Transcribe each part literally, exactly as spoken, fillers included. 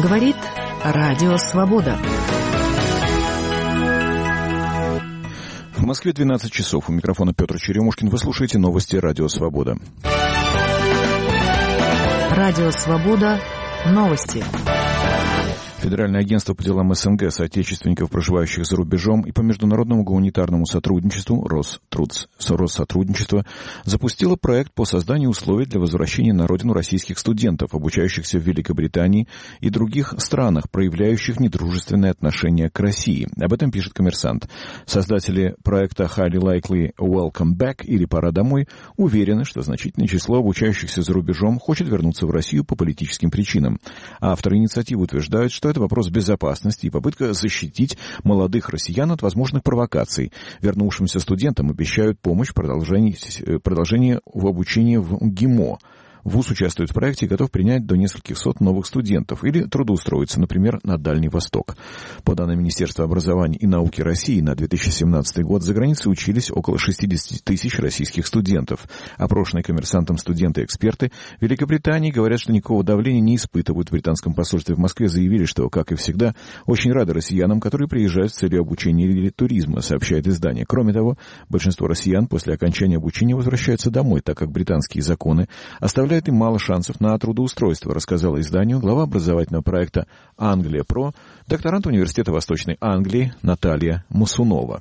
Говорит Радио Свобода. В Москве двенадцать часов. У микрофона Петр Черемушкин. Вы слушаете новости Радио Свобода. Радио Свобода. Новости. Федеральное агентство по делам СНГ, соотечественников, проживающих за рубежом, и по международному гуманитарному сотрудничеству Рострудс, Россотрудничество запустило проект по созданию условий для возвращения на родину российских студентов, обучающихся в Великобритании и других странах, проявляющих недружественное отношение к России. Об этом пишет «Коммерсант». Создатели проекта Highly Likely Welcome Back или «Пора домой» уверены, что значительное число обучающихся за рубежом хочет вернуться в Россию по политическим причинам. Авторы инициативы утверждают, что это вопрос безопасности и попытка защитить молодых россиян от возможных провокаций. Вернувшимся студентам обещают помощь в продолжении, продолжении в обучении в ГИМО. ВУЗ участвует в проекте и готов принять до нескольких сот новых студентов или трудоустроиться, например, на Дальний Восток. По данным Министерства образования и науки России, на две тысячи семнадцатый год за границей учились около шестьдесят тысяч российских студентов. Опрошенные «Коммерсантом» студенты-эксперты Великобритании говорят, что никакого давления не испытывают. В британском посольстве в Москве заявили, что, как и всегда, очень рады россиянам, которые приезжают с целью обучения или туризма, сообщает издание. Кроме того, большинство россиян после окончания обучения возвращаются домой, так как британские законы оставляют им мало шансов на трудоустройство, рассказала изданию глава образовательного проекта «Англия Про», докторант Университета Восточной Англии Наталья Мусунова.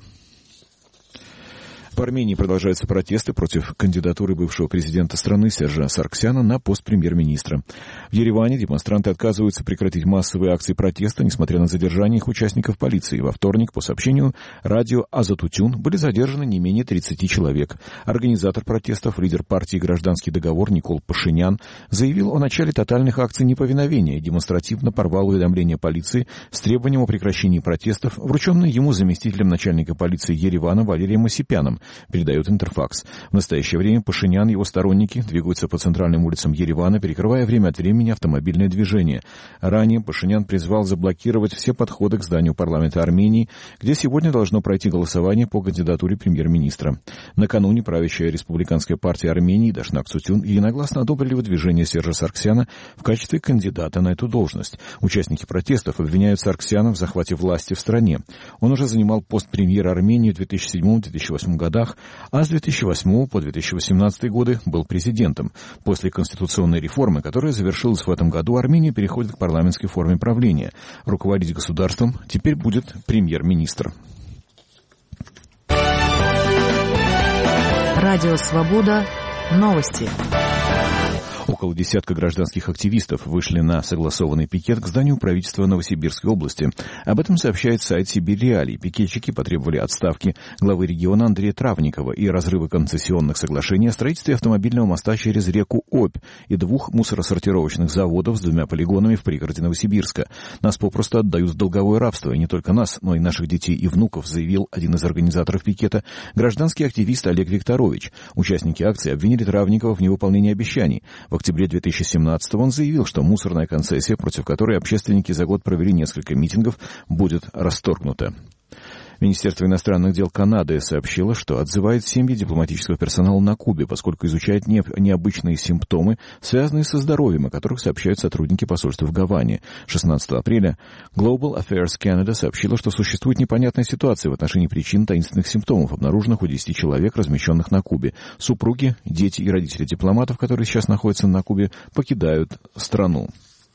В Армении продолжаются протесты против кандидатуры бывшего президента страны Сержа Саргсяна на пост премьер-министра. В Ереване демонстранты отказываются прекратить массовые акции протеста, несмотря на задержание их участников полиции. Во вторник, по сообщению радио Азатутюн, были задержаны не менее тридцати человек. Организатор протестов, лидер партии «Гражданский договор» Никол Пашинян заявил о начале тотальных акций неповиновения и демонстративно порвал уведомление полиции с требованием о прекращении протестов, врученное ему заместителем начальника полиции Еревана Валерием Осипяном, передает Интерфакс. В настоящее время Пашинян и его сторонники двигаются по центральным улицам Еревана, перекрывая время от времени автомобильное движение. Ранее Пашинян призвал заблокировать все подходы к зданию парламента Армении, где сегодня должно пройти голосование по кандидатуре премьер-министра. Накануне правящая республиканская партия Армении Дашнак Цутюн единогласно одобрили выдвижение Сержа Саргсяна в качестве кандидата на эту должность. Участники протестов обвиняют Саргсяна в захвате власти в стране. Он уже занимал пост премьера Армении в две тысячи седьмом — две тысячи восьмом годах, а с две тысячи восьмого по две тысячи восемнадцатый годы был президентом. После конституционной реформы, которая завершилась в этом году, Армения переходит к парламентской форме правления. Руководить государством теперь будет премьер-министр. Радио Свобода. Новости. Около десятка гражданских активистов вышли на согласованный пикет к зданию правительства Новосибирской области. Об этом сообщает сайт «Сибирь Реалии». Пикетчики потребовали отставки главы региона Андрея Травникова и разрыва концессионных соглашений о строительстве автомобильного моста через реку Обь и двух мусоросортировочных заводов с двумя полигонами в пригороде Новосибирска. Нас попросту отдают в долговое рабство, и не только нас, но и наших детей и внуков, заявил один из организаторов пикета, гражданский активист Олег Викторович. Участники акции обвинили Травникова в невыполнении обещаний. В октябре две тысячи семнадцатого он заявил, что мусорная концессия, против которой общественники за год провели несколько митингов, будет расторгнута. Министерство иностранных дел Канады сообщило, что отзывает семьи дипломатического персонала на Кубе, поскольку изучает не, необычные симптомы, связанные со здоровьем, о которых сообщают сотрудники посольства в Гаване. шестнадцатого апреля Global Affairs Canada сообщила, что существует непонятная ситуация в отношении причин таинственных симптомов, обнаруженных у десяти человек, размещенных на Кубе. Супруги, дети и родители дипломатов, которые сейчас находятся на Кубе, покидают страну.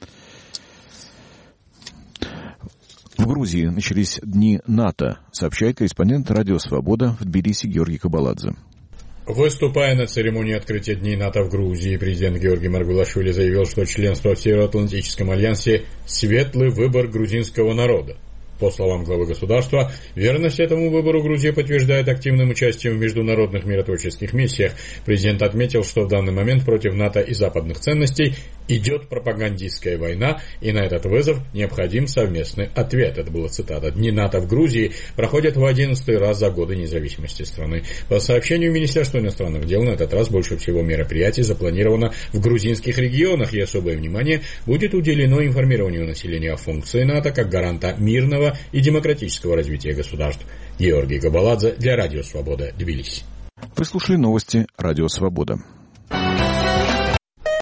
В Грузии начались дни НАТО, сообщает корреспондент «Радио Свобода» в Тбилиси Георгий Кабаладзе. Выступая на церемонии открытия Дней НАТО в Грузии, президент Георгий Маргулашвили заявил, что членство в Североатлантическом альянсе – светлый выбор грузинского народа. По словам главы государства, верность этому выбору Грузия подтверждает активным участием в международных миротворческих миссиях. Президент отметил, что в данный момент против НАТО и западных ценностей идет пропагандистская война, и на этот вызов необходим совместный ответ. Это была цитата. Дни НАТО в Грузии проходят в одиннадцатый раз за годы независимости страны. По сообщению Министерства иностранных дел, на этот раз больше всего мероприятий запланировано в грузинских регионах, и особое внимание будет уделено информированию населения о функции НАТО как гаранта мирного и демократического развития государств. Георгий Кабаладзе для Радио Свобода, Тбилиси. Вы слушали новости Радио Свобода.